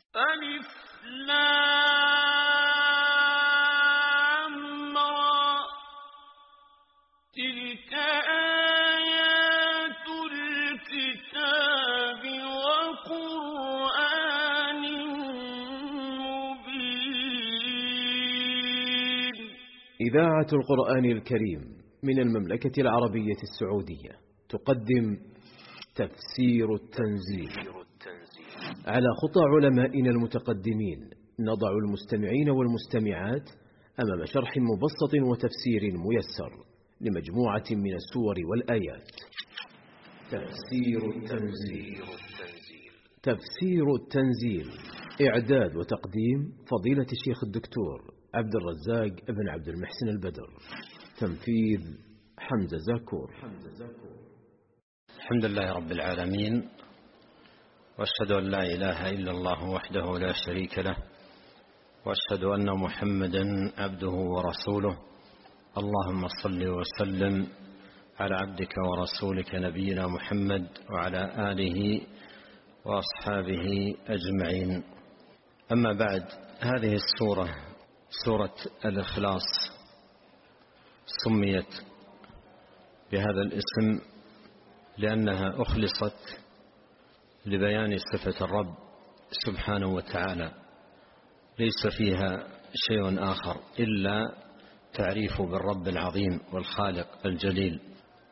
ألف لام را تلك آيات الكتاب وقرآن مبين. إذاعة القرآن الكريم من المملكة العربية السعودية تقدم تفسير التنزيل على خطى علمائنا المتقدمين. نضع المستمعين والمستمعات أمام شرح مبسط وتفسير ميسر لمجموعة من السور والآيات. تفسير التنزيل. تفسير التنزيل إعداد وتقديم فضيلة الشيخ الدكتور عبد الرزاق بن عبد المحسن البدر. تنفيذ حمزة زاكور. الحمد لله رب العالمين، وأشهد أن لا إله إلا الله وحده لا شريك له، وأشهد أن محمدا عبده ورسوله. اللهم صل وسلم على عبدك ورسولك نبينا محمد وعلى آله وأصحابه أجمعين. أما بعد، هذه السورة سورة الإخلاص سميت بهذا الاسم لأنها أخلصت لبيان صفة الرب سبحانه وتعالى، ليس فيها شيء آخر إلا تعريف بالرب العظيم والخالق الجليل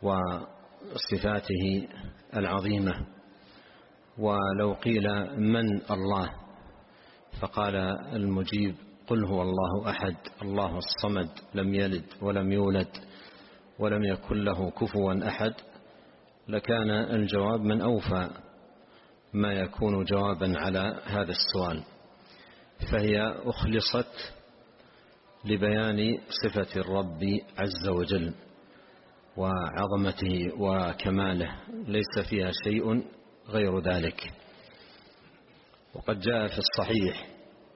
وصفاته العظيمة. ولو قيل من الله فقال المجيب: قل هو الله أحد الله الصمد لم يلد ولم يولد ولم يكن له كفوا أحد، لكان الجواب من أوفى ما يكون جوابا على هذا السؤال. فهي أخلصت لبيان صفة الرب عز وجل وعظمته وكماله، ليس فيها شيء غير ذلك. وقد جاء في الصحيح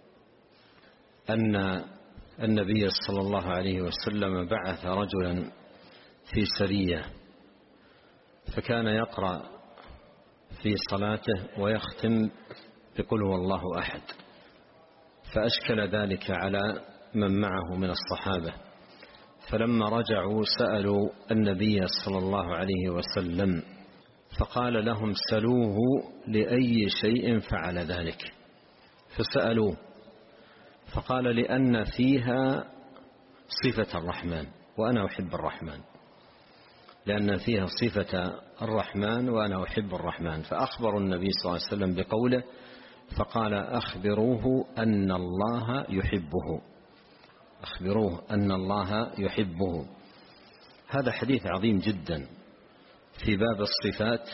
أن النبي صلى الله عليه وسلم بعث رجلا في سرية، فكان يقرأ في صلاته ويختم بقل هو الله أحد، فأشكل ذلك على من معه من الصحابة، فلما رجعوا سألوا النبي صلى الله عليه وسلم فقال لهم: سلوه لأي شيء فعل ذلك. فسألوه فقال: لأن فيها صفة الرحمن وأنا أحب الرحمن، لأن فيها صفة الرحمن وأنا أحب الرحمن. فأخبروا النبي صلى الله عليه وسلم بقوله، فقال: أخبروه أن الله يحبه، أخبروه أن الله يحبه. هذا حديث عظيم جدا في باب الصفات،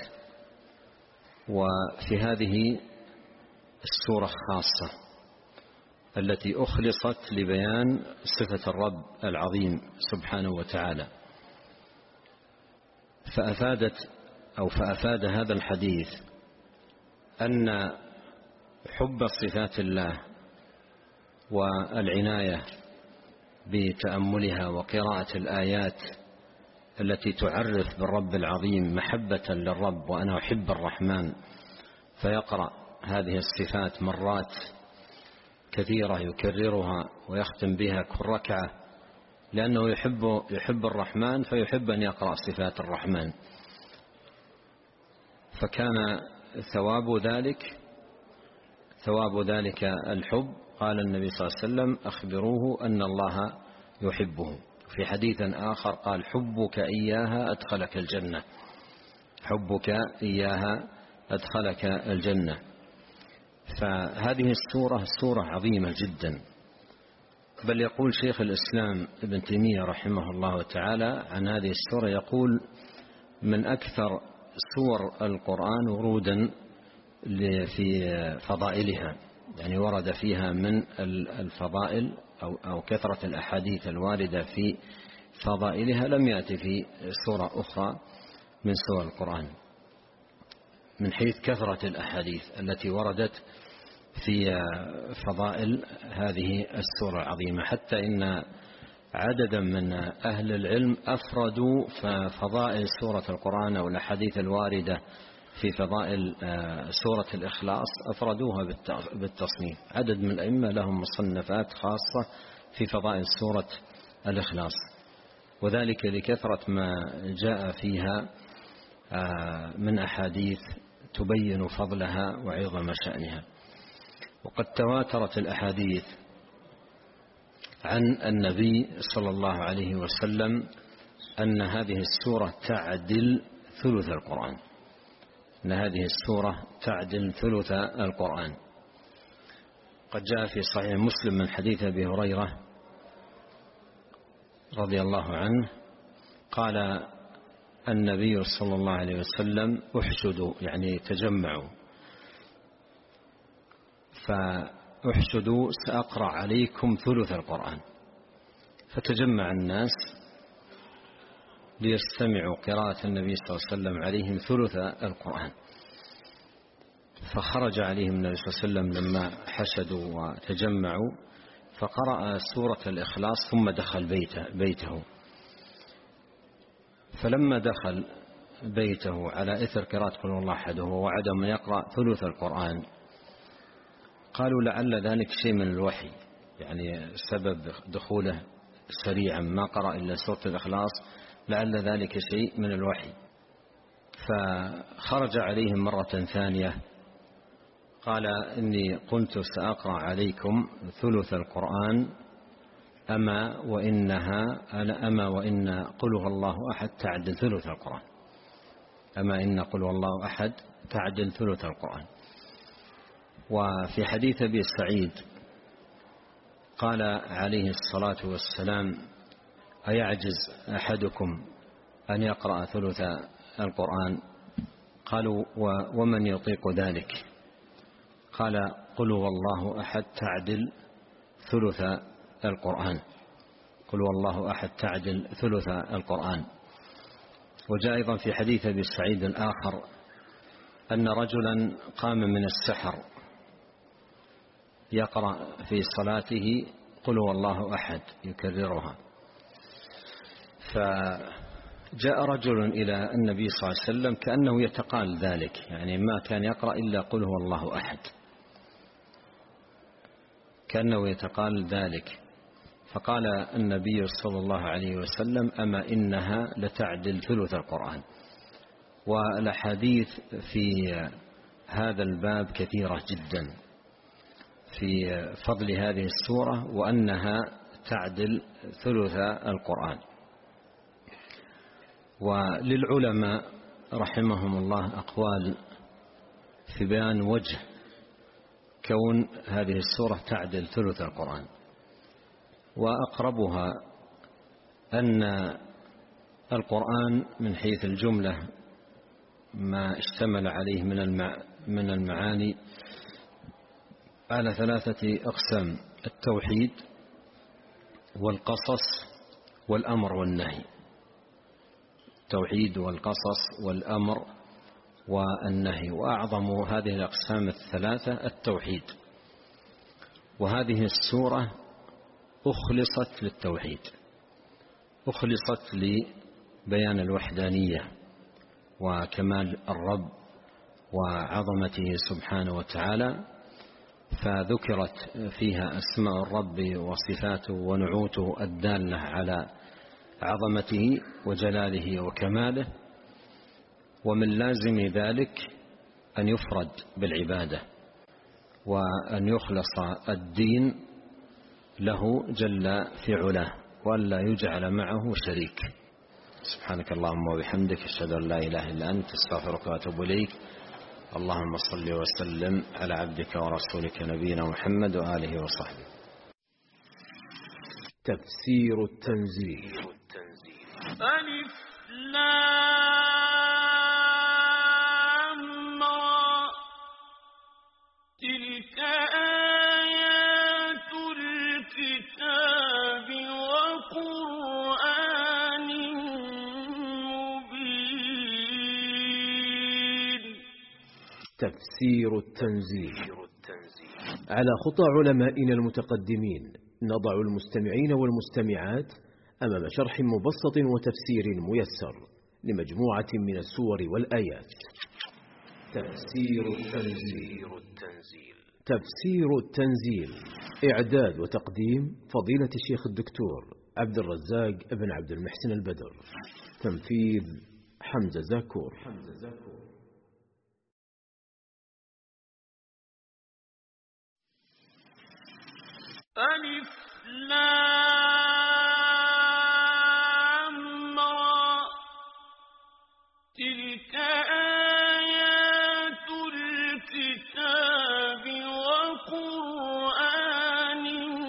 وفي هذه السورة خاصة التي أخلصت لبيان صفة الرب العظيم سبحانه وتعالى. فأفاد هذا الحديث أن حب صفات الله والعناية بتأملها وقراءة الآيات التي تعرف بالرب العظيم محبة للرب، وأنا أحب الرحمن، فيقرأ هذه الصفات مرات كثيرة يكررها ويختم بها كل ركعة، لأنه يحب الرحمن فيحب أن يقرأ صفات الرحمن. فكان ثواب ذلك الحب. قال النبي صلى الله عليه وسلم: أخبروه أن الله يحبه. في حديث آخر قال: حبك إياها أدخلك الجنة، حبك إياها أدخلك الجنة. فهذه السورة سورة عظيمة جدا، بل يقول شيخ الإسلام ابن تيمية رحمه الله تعالى عن هذه السورة، يقول: من أكثر سور القرآن ورودا في فضائلها، يعني ورد فيها من الفضائل أو كثرة الأحاديث الواردة في فضائلها لم يأتي في سورة أخرى من سور القرآن، من حيث كثرة الأحاديث التي وردت في فضائل هذه السورة العظيمة. حتى إن عددا من أهل العلم أفردوا فضائل سورة القرآن أو الأحاديث الواردة في فضائل سورة الإخلاص أفردوها بالتصنيف. عدد من الأئمة لهم مصنفات خاصة في فضائل سورة الإخلاص، وذلك لكثرة ما جاء فيها من أحاديث تبين فضلها وعظم شأنها. وقد تواترت الأحاديث عن النبي صلى الله عليه وسلم أن هذه السورة تعدل ثلث القرآن، أن هذه السورة تعدل ثلث القرآن. قد جاء في صحيح مسلم من حديث أبي هريرة رضي الله عنه قال النبي صلى الله عليه وسلم احشدوا، يعني تجمعوا، فاحشدوا سأقرأ عليكم ثلث القرآن. فتجمع الناس ليستمعوا قراءة النبي صلى الله عليه وسلم عليهم ثلث القرآن. فخرج عليهم النبي صلى الله عليه وسلم لما حشدوا وتجمعوا فقرأ سورة الإخلاص ثم دخل بيته. فلما دخل بيته على إثر قراءة قل هو الله أحد ووعدهم يقرأ ثلث القرآن، قالوا لعل ذلك شيء من الوحي، يعني سبب دخوله سريعا ما قرأ إلا سورة الإخلاص لعل ذلك شيء من الوحي. فخرج عليهم مرة ثانية قال إني قلت سأقرأ عليكم ثلث القرآن أما وإن قل هو الله أحد تعدل ثلث القرآن، أما إن قل هو الله أحد تعدل ثلث القرآن. وفي حديث أبي سعيد قال عليه الصلاة والسلام أيعجز أحدكم أن يقرأ ثلث القرآن؟ قالوا ومن يطيق ذلك؟ قال قل هو الله أحد تعدل ثلث القرآن، قل هو الله أحد تعدل ثلث القرآن. وجاء أيضا في حديث أبي سعيد الآخر أن رجلا قام من السحر يقرأ في صلاته قل هو الله أحد يكررها. فجاء رجل إلى النبي صلى الله عليه وسلم كأنه يتقال ذلك، يعني ما كان يقرأ إلا قل هو الله أحد، كأنه يتقال ذلك. فقال النبي صلى الله عليه وسلم أما إنها لتعدل ثلث القرآن. والأحاديث في هذا الباب كثيرة جدا في فضل هذه السورة وأنها تعدل ثلث القرآن. وللعلماء رحمهم الله أقوال في بيان وجه كون هذه السورة تعدل ثلث القرآن، وأقربها أن القرآن من حيث الجملة ما اشتمل عليه من المعاني على 3 أقسام: التوحيد والقصص والأمر والنهي. التوحيد والقصص والأمر والنهي، وأعظم هذه الأقسام 3 التوحيد. وهذه السورة أخلصت للتوحيد، أخلصت لبيان الوحدانية وكمال الرب وعظمته سبحانه وتعالى، فذكرت فيها أسماء الرب وصفاته ونعوته الدالة على عظمته وجلاله وكماله. ومن لازم ذلك أن يفرد بالعبادة وأن يخلص الدين له جل في علاه وأن لا يجعل معه شريك. سبحانك اللهم وبحمدك أشهد أن لا إله إلا أنت أستغفرك وأتوب إليك. اللهم صل وسلم على عبدك ورسولك نبينا محمد وآله وصحبه. تفسير التنزيل. ألف لام را تلك آيات الكتاب وقرآن مبين. تفسير التنزيل. على خطى علمائنا المتقدمين نضع المستمعين والمستمعات أمام شرح مبسط وتفسير ميسر لمجموعة من السور والآيات. تفسير التنزيل. إعداد وتقديم فضيلة الشيخ الدكتور عبد الرزاق بن عبد المحسن البدر. تنفيذ حمزة زاكور. ألف لام را تلك آيات الكتاب وقرآن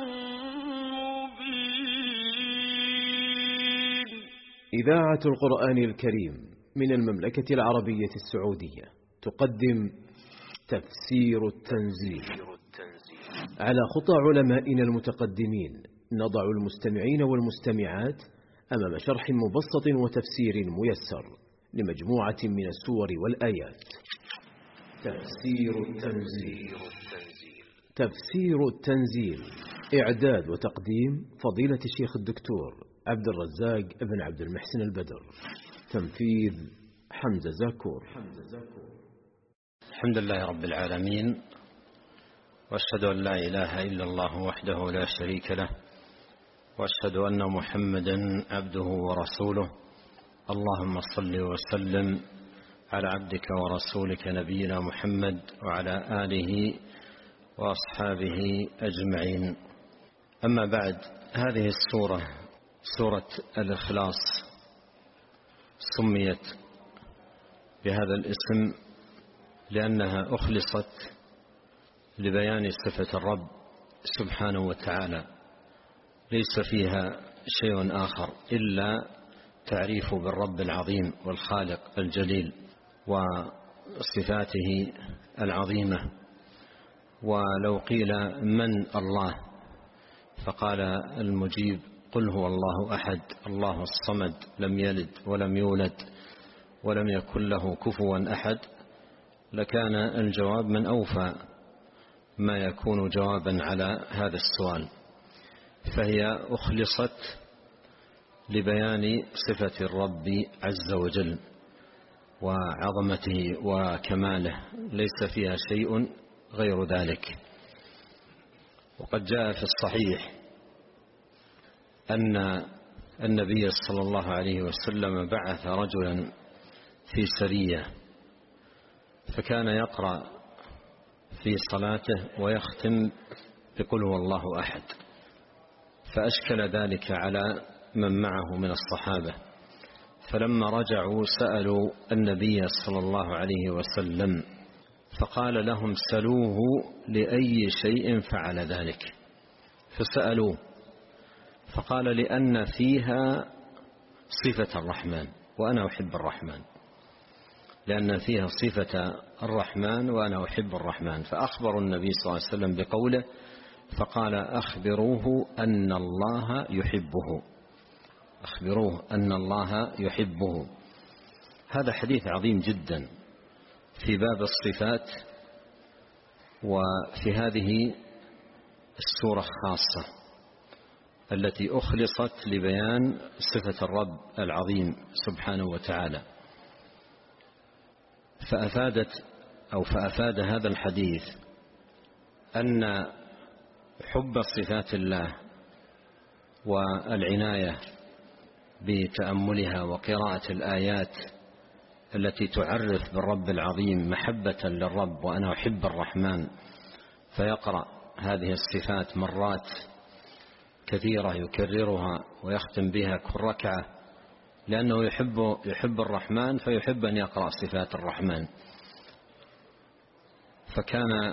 مبين. إذاعة القرآن الكريم من المملكة العربية السعودية تقدم تفسير التنزيل على خطى علمائنا المتقدمين. نضع المستمعين والمستمعات أمام شرح مبسط وتفسير ميسر لمجموعة من السور والآيات. تفسير التنزيل. إعداد وتقديم فضيلة الشيخ الدكتور عبد الرزاق بن عبد المحسن البدر. تنفيذ حمزة زاكور. الحمد لله رب العالمين، وأشهد أن لا إله إلا الله وحده لا شريك له، وأشهد أن محمدا عبده ورسوله. اللهم صل وسلم على عبدك ورسولك نبينا محمد وعلى آله وأصحابه أجمعين. أما بعد، هذه السورة سورة الإخلاص سميت بهذا الاسم لأنها أخلصت لبيان صفة الرب سبحانه وتعالى، ليس فيها شيء آخر إلا تعريف بالرب العظيم والخالق الجليل وصفاته العظيمة. ولو قيل من الله فقال المجيب: قل هو الله أحد الله الصمد لم يلد ولم يولد ولم يكن له كفوا أحد، لكان الجواب من أوفى ما يكون جوابا على هذا السؤال. فهي أخلصت لبيان صفة الرب عز وجل وعظمته وكماله، ليس فيها شيء غير ذلك. وقد جاء في الصحيح أن النبي صلى الله عليه وسلم بعث رجلا في سرية، فكان يقرأ في صلاته ويختم بقل هو الله أحد، فأشكل ذلك على من معه من الصحابة، فلما رجعوا سألوا النبي صلى الله عليه وسلم فقال لهم: سلوه لأي شيء فعل ذلك. فسألوه فقال: لأن فيها صفة الرحمن وأنا أحب الرحمن، لأن فيها صفة الرحمن وأنا أحب الرحمن. فأخبروا النبي صلى الله عليه وسلم بقوله، فقال: أخبروه أن الله يحبه، أخبروه أن الله يحبه. هذا حديث عظيم جدا في باب الصفات، وفي هذه السورة خاصة التي أخلصت لبيان صفة الرب العظيم سبحانه وتعالى. فأفاد هذا الحديث أن حب صفات الله والعناية بتأملها وقراءة الآيات التي تعرف بالرب العظيم محبة للرب، وأنا أحب الرحمن، فيقرأ هذه الصفات مرات كثيرة يكررها ويختم بها كل ركعة، لأنه يحب الرحمن فيحب أن يقرأ صفات الرحمن. فكان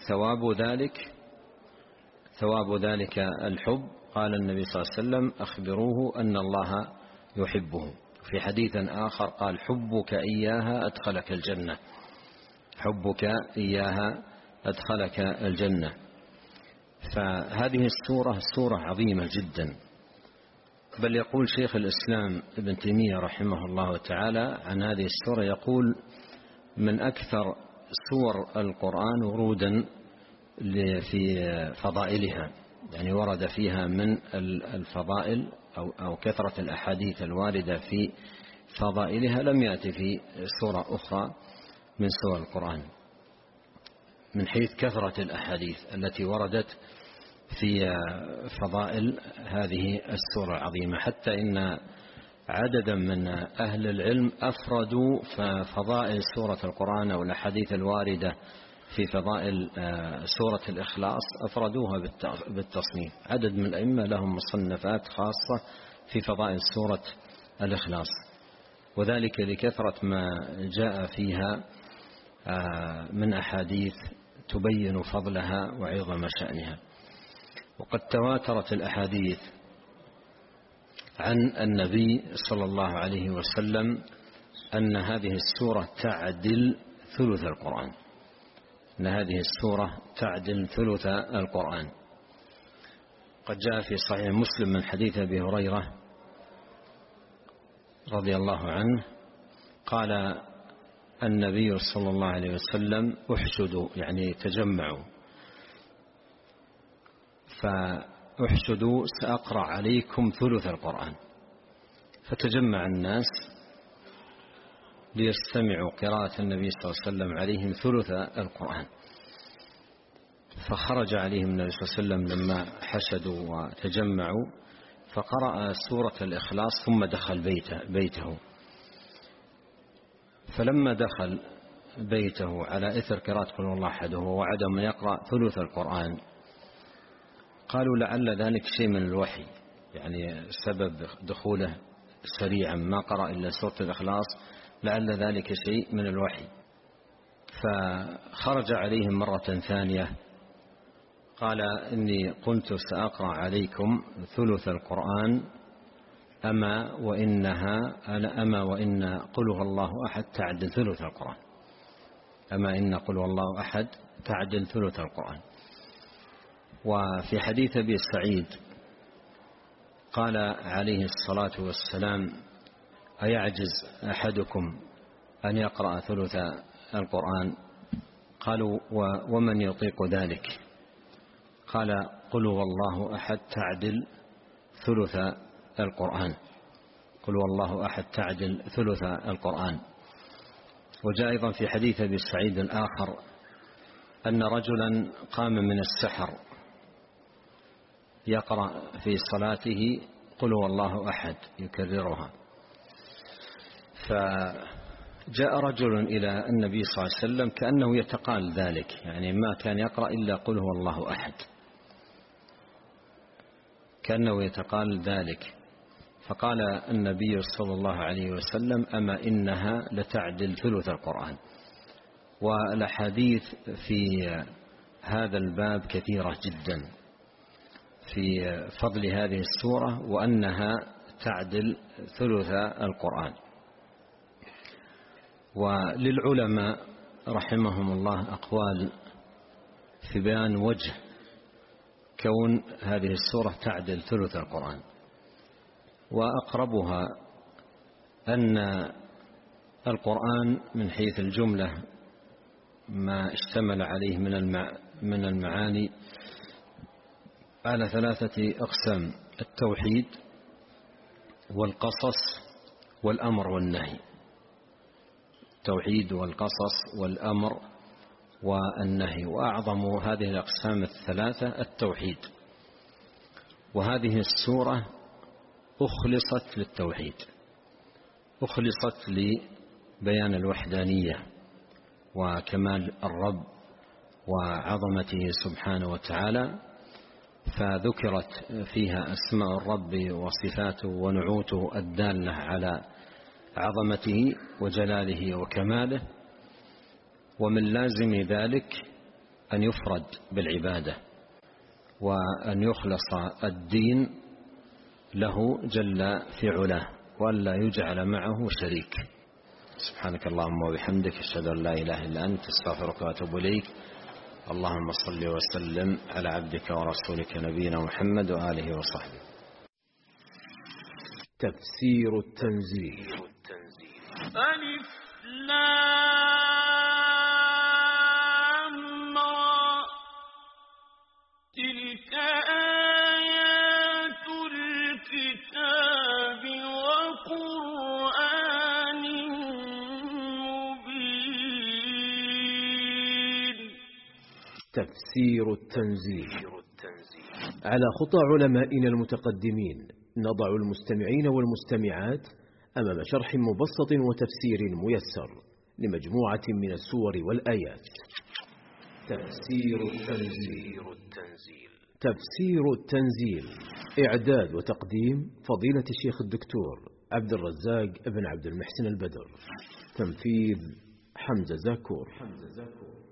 ثواب ذلك الحب. قال النبي صلى الله عليه وسلم: أخبروه أن الله يحبه. في حديث آخر قال: حبك إياها أدخلك الجنة، حبك إياها أدخلك الجنة. فهذه السورة سورة عظيمة جدا، بل يقول شيخ الإسلام ابن تيمية رحمه الله تعالى عن هذه السورة، يقول: من أكثر سور القرآن ورودا في فضائلها، يعني ورد فيها من الفضائل أو كثرة الأحاديث الواردة في فضائلها لم يأتي في سورة أخرى من سور القرآن من حيث كثرة الأحاديث التي وردت في فضائل هذه السورة العظيمة، حتى إن عددا من أهل العلم أفردوا فضائل سورة القرآن أو الأحاديث الواردة في فضائل سورة الإخلاص أفردوها بالتصنيف. عدد من الأئمة لهم مصنفات خاصة في فضائل سورة الإخلاص، وذلك لكثرة ما جاء فيها من أحاديث تبين فضلها وعظم شأنها. وقد تواترت الأحاديث عن النبي صلى الله عليه وسلم أن هذه السورة تعدل ثلث القرآن، أن هذه السورة تعدل ثلث القرآن. قد جاء في صحيح مسلم من حديث أبي هريرة رضي الله عنه قال النبي صلى الله عليه وسلم احشدوا، يعني تجمعوا، فاحشدوا سأقرأ عليكم ثلث القرآن. فتجمع الناس ليستمعوا قراءة النبي صلى الله عليه وسلم عليهم ثلث القرآن. فخرج عليهم النبي صلى الله عليه وسلم لما حشدوا وتجمعوا فقرأ سورة الإخلاص ثم دخل بيته. فلما دخل بيته على إثر قراءة قل هو الله أحد ووعد من يقرأ ثلث القرآن، قالوا لعل ذلك شيء من الوحي، يعني سبب دخوله سريعا ما قرأ إلا سورة الإخلاص، لعل ذلك شيء من الوحي. فخرج عليهم مرة ثانية قال إني قلت سأقرأ عليكم ثلث القرآن أما وإن قل هو الله أحد تعدل ثلث القرآن، أما إن قل هو الله أحد تعدل ثلث القرآن. وفي حديث أبي سعيد قال عليه الصلاة والسلام أيعجز أحدكم أن يقرأ ثلث القرآن؟ قالوا ومن يطيق ذلك؟ قال قل هو الله أحد تعدل ثلث القرآن، قل هو الله أحد تعدل ثلث القرآن. وجاء أيضا في حديث أبي سعيد الآخر أن رجلا قام من السحر يقرأ في صلاته قل هو الله أحد يكررها، فجاء رجل إلى النبي صلى الله عليه وسلم كأنه يتقال ذلك، يعني ما كان يقرأ إلا قل هو الله أحد، كأنه يتقال ذلك. فقال النبي صلى الله عليه وسلم أما إنها لتعدل ثلث القرآن. والأحاديث في هذا الباب كثيرة جدا في فضل هذه السورة وأنها تعدل ثلث القرآن. وللعلماء رحمهم الله أقوال في بيان وجه كون هذه السورة تعدل ثلث القرآن، وأقربها أن القرآن من حيث الجملة ما اشتمل عليه من المعاني على 3 أقسام: التوحيد والقصص والأمر والنهي. التوحيد والقصص والأمر والنهي، وأعظم هذه الأقسام 3 التوحيد. وهذه السورة أخلصت للتوحيد، أخلصت لبيان الوحدانية وكمال الرب وعظمته سبحانه وتعالى، فذكرت فيها أسماء الرب وصفاته ونعوته الدالة على عظمته وجلاله وكماله. ومن لازم ذلك أن يفرد بالعبادة وأن يخلص الدين له جل في علاه وألا يجعل معه شريك. سبحانك اللهم وبحمدك، أشهد أن لا إله إلا أنت، استغفرك وأتوب إليك. اللهم صل وسلم على عبدك ورسولك نبينا محمد وآله وصحبه. تفسير التنزيل. ألف لام را تلك آيات الكتاب وقرآن مبين تفسير التنزيل. على خطى علمائنا المتقدمين نضع المستمعين والمستمعات أمام شرح مبسط وتفسير ميسر لمجموعة من السور والآيات. تفسير التنزيل. تفسير التنزيل إعداد وتقديم فضيلة الشيخ الدكتور عبد الرزاق بن عبد المحسن البدر. تنفيذ حمزة زاكور.